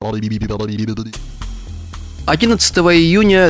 11 июня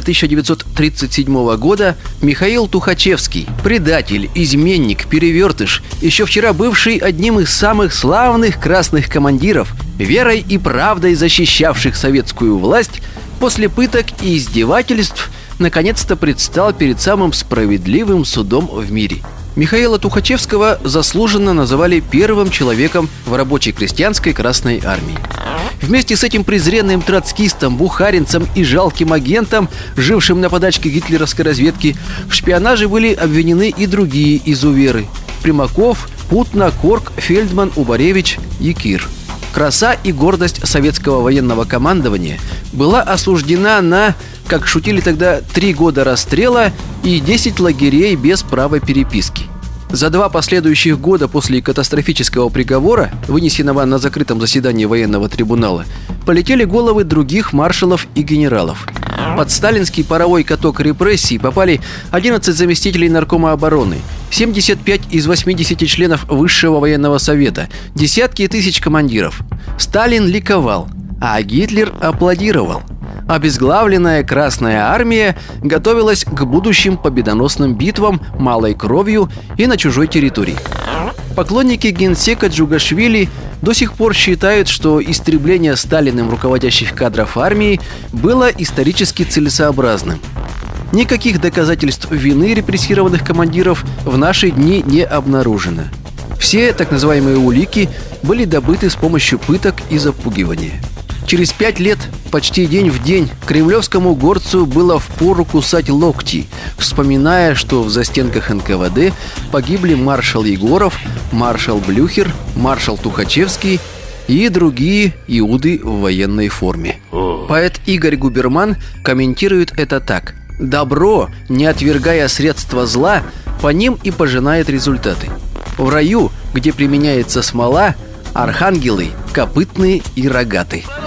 1937 года Михаил Тухачевский, предатель, изменник, перевертыш, еще вчера бывший одним из самых славных красных командиров, верой и правдой защищавших советскую власть, после пыток и издевательств наконец-то предстал перед самым справедливым судом в мире. Михаила Тухачевского заслуженно называли первым человеком в рабочей крестьянской Красной армии. Вместе с этим презренным троцкистом, бухаринцем и жалким агентом, жившим на подачке гитлеровской разведки, в шпионаже были обвинены и другие изуверы – Примаков, Путна, Корк, Фельдман, Убаревич, Якир. Краса и гордость советского военного командования была осуждена на, как шутили тогда, 3 года расстрела и 10 лагерей без права переписки. За 2 последующих года после катастрофического приговора, вынесенного на закрытом заседании военного трибунала, полетели головы других маршалов и генералов. Под сталинский паровой каток репрессий попали 11 заместителей наркома обороны, 75 из 80 членов Высшего военного совета, десятки тысяч командиров. Сталин ликовал, а Гитлер аплодировал. Обезглавленная Красная армия готовилась к будущим победоносным битвам малой кровью и на чужой территории. Поклонники генсека Джугашвили до сих пор считают, что истребление Сталиным руководящих кадров армии было исторически целесообразным. Никаких доказательств вины репрессированных командиров в наши дни не обнаружено. Все так называемые улики были добыты с помощью пыток и запугивания. Через 5 лет, почти день в день, кремлевскому горцу было впору кусать локти, вспоминая, что в застенках НКВД погибли маршал Егоров, маршал Блюхер, маршал Тухачевский и другие иуды в военной форме. Поэт Игорь Губерман комментирует это так: «Добро, не отвергая средства зла, по ним и пожинает результаты. В раю, где применяется смола, архангелы копытные и рогаты».